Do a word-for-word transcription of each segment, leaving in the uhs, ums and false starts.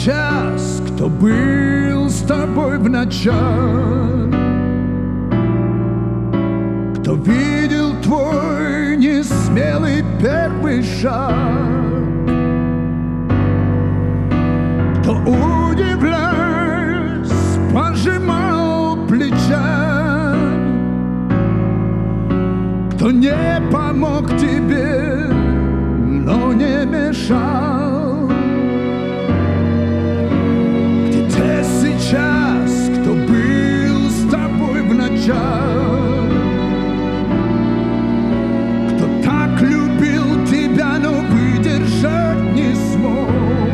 сейчас, кто был с тобой в начале, кто видел твой несмелый первый шаг, кто, удивляясь, пожимал плечами, кто не помог тебе, но не мешал. Где ты сейчас, кто был с тобой в начале, кто так любил тебя, но выдержать не смог,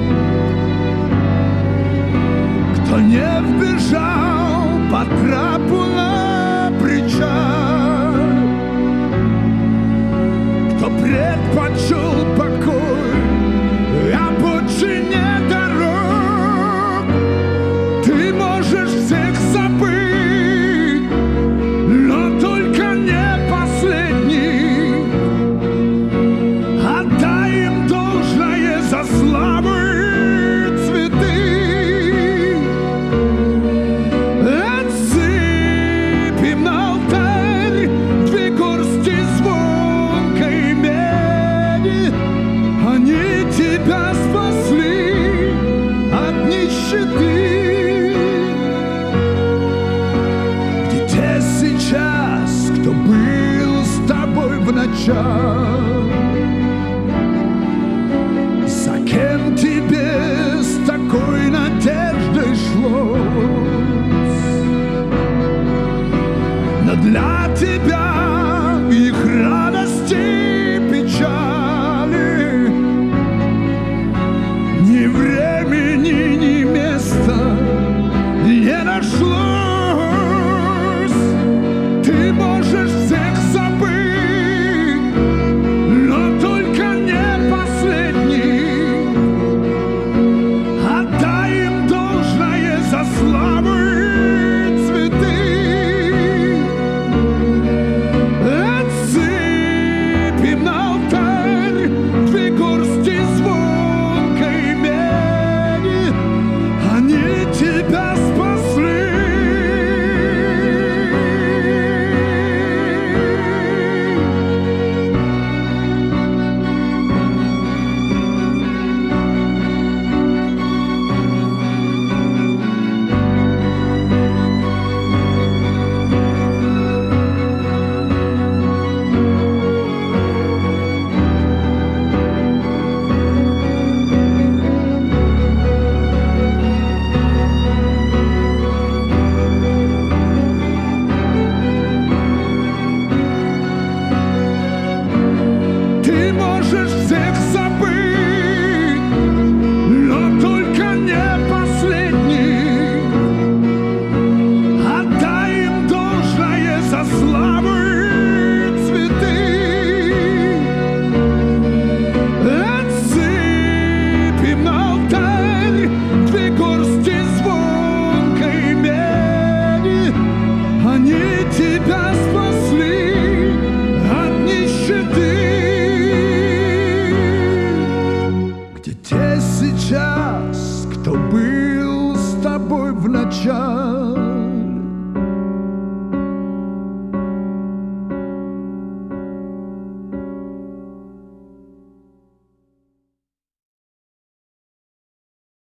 кто не вбежал по трапу на причал, кто предпочел покой обочине дорог. Ты можешь всех забыть, но только не последний. Отдай им должное за славу и цветы. Отсыпем на алтарь две горсти звонкой меди. Они тебя спасли от нищеты. Где ты сейчас, кто был с тобой в начале? За кем тебе с такой надеждой шлось? Но для тебя их радости и печали ни времени, ни места не нашлось. Ты можешь всех забыть, но только не последний. Отдай им должное за славу и цветы. Отсыпем на алтарь две горсти звонкой меди. Они тебя спасли. Ты можешь всех забыть, но только не последний. Отдай им должное за славу